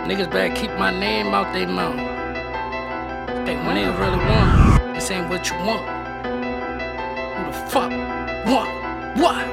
Niggas better keep my name out they mouth. Hey, when niggas really want, this ain't what you want. Who the fuck want what?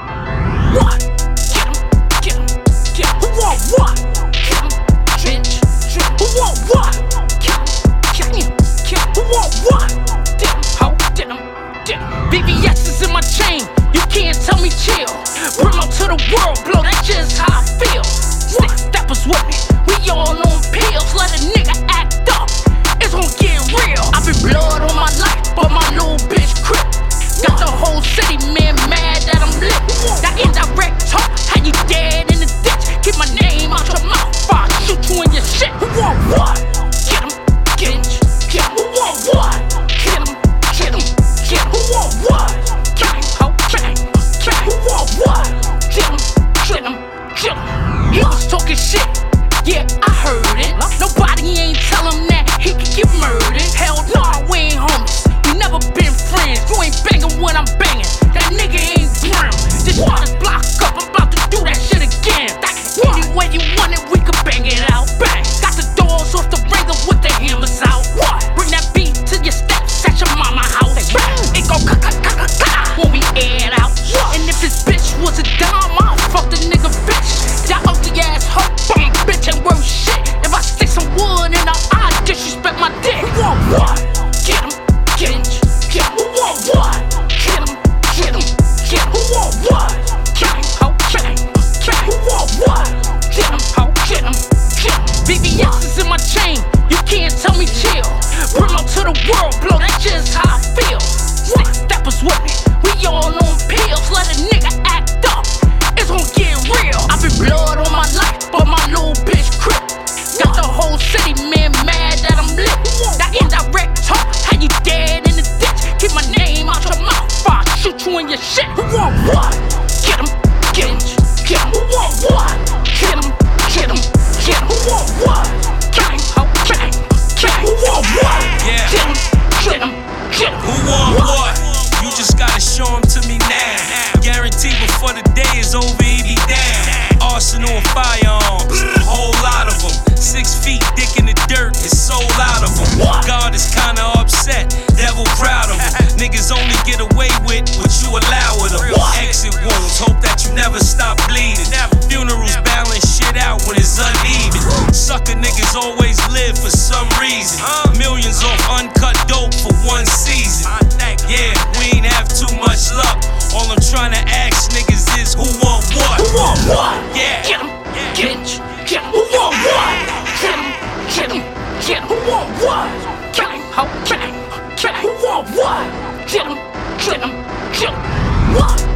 What? Get 'em, get 'em, get 'em. Who want what? Get 'em, bitch. Who want what? Get 'em, get 'em. Who want what? Get 'em, ho, get 'em, get 'em. BBS is in my chain, you can't tell me chill. Bring 'em to the world, blow, that's just how I feel. Six steppers with me, we all on pills. Let a nigga act up, it's gon' get real. I been blood on my life, but my little bitch crip. Got the whole city, man, mad that I'm lit. That indirect talk, how you dead in the ditch. Keep my name out your mouth, or I'll shoot you in your shit. Who want what? Get 'em, get 'em, get 'em. Who want what? Get 'em, get 'em, get 'em. Who want what? Gang, ho, gang, gang. Who want what? Get 'em, get 'em, get 'em. Niggas talking shit, yeah, I heard it. Nobody ain't tell him that he could get murdered. Hell nah, we ain't homies, we never been friends. You ain't banging when I'm banging, that nigga ain't brown. This water's block up, I'm about to do that shit again. Any way you want it, we could bang it out, bang. Got the doors off the ringer with the hammers out. What? Bring that beat to your steps at your mama house. Bang. It go ka-ka-ka-ka-ka when we air it out. And if this bitch was a dime, I'll fuck the nigga bitch. That ugly ass hoe, bum bitch ain't worth shit. If I stick some wood in her eye, disrespect my dick. Who want what? Get 'em, get 'em, get 'em. Who want what? Get 'em, get 'em, get 'em. Who want what? Gang, ho, gang, gang. Who want what? Get 'em, ho, get 'em, get 'em. BBS is in my chain, you can't tell me chill. Bring 'em to the world, blow, that's just how I feel. Six steppers with me, we all on pills. Let a nigga act up, it's gon' get real. I been blood on my life, but my little bitch crip. Got the whole city, man, mad that I'm lit. That indirect talk, how you dead in the ditch. Keep my name out your mouth, or I'll shoot you in your shit. Who want what? Get 'em, get 'em, get 'em. Who want what? Get 'em, get 'em, get 'em. Who want what? Gang, ho, gang, gang. Who want what? Yeah. Get 'em, get 'em, get 'em. Who want what? You just gotta show 'em to me now. Guarantee before the day is over, he be down. Arsenal and firearms, a whole lot of them. 6 feet dick in the dirt, it's sold out of them. God is kinda upset, devil proud of him. Niggas only get away with what you allow of them. Exit wounds, hope that you never stop bleeding. Funerals balance shit out when it's uneven. Sucker niggas always live for some reason. Millions off uncut dope for one season. Yeah, we ain't have too much luck. All I'm trying to ask niggas is who want what? Who want what? Yeah. Get 'em, get 'em, get 'em. Who want what? Get 'em, get 'em, get 'em. Who want what? Gang, ho, gang, gang. Who want what? Get 'em, get 'em, get 'em. What?